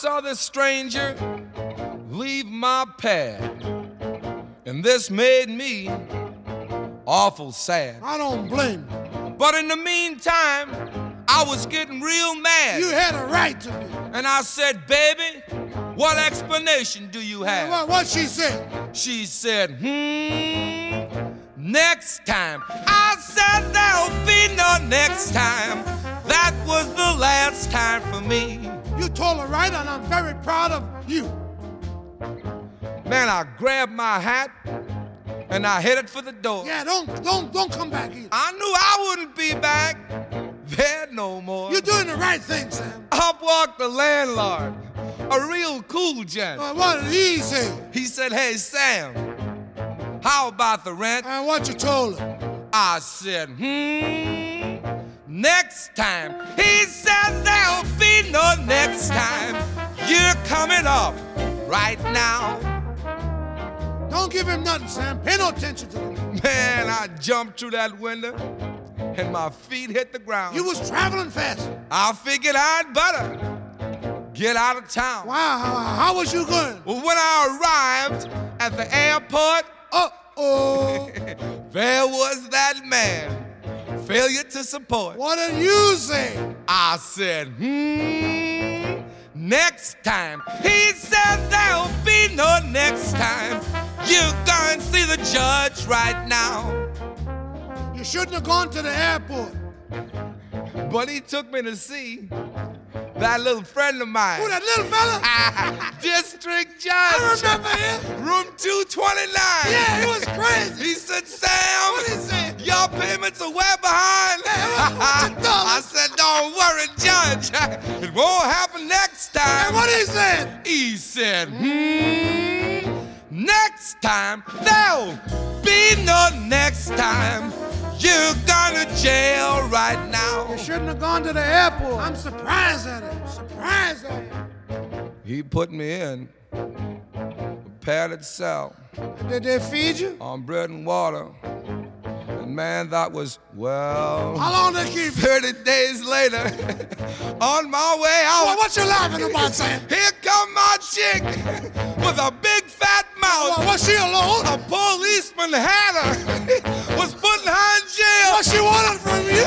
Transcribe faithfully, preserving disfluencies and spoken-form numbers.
saw this stranger leave my pad, and this made me awful sad. I don't blame you. But in the meantime, I was getting real mad. You had a right to be. And I said, baby, what explanation do you have? What, what she said? She said, hmm, next time. I said, there'll be no next time. That was the last time for me. You told her right, and I'm very proud of you. Man, I grabbed my hat and I headed for the door. Yeah, don't don't don't come back either. I knew I wouldn't be back there no more. You're doing the right thing, Sam. Up walked the landlord, a real cool gent. Uh, what did he say? He said, hey, Sam, how about the rent? And what you told her? I said, hmm, next time. He said, there'll be no next time. You're coming up right now. Don't give him nothing, Sam. Pay no attention to him. Man, I jumped through that window and my feet hit the ground. You was traveling fast. I figured I'd better get out of town. Wow, how, how was you going? Well, when I arrived at the airport, uh-oh, there was that man. Failure to support. What did you say? I said, hmm, next time. He said, there'll be no next time. You go and see the judge right now. You shouldn't have gone to the airport. But he took me to see that little friend of mine. Who, that little fella? District Judge. I remember him. Room two twenty-nine. Yeah, he was crazy. He said, Sam, what did he say? Your payments are way behind. Hey, what you I said, don't worry, Judge. It won't happen next time. Hey, what he said? He said, hmm, next time, there'll be no next time. You're going to jail right now. You shouldn't have gone to the airport. I'm surprised at it. Surprised at it. He put me in a padded cell. Did they feed you? On bread and water. And man, that was, well... How long did they keep you? thirty days later, on my way out... Well, what you laughing about, Sam? Here come my chick with a big fat mouth. Well, was she alone? A policeman had her. Was putting her in jail. What she wanted from you?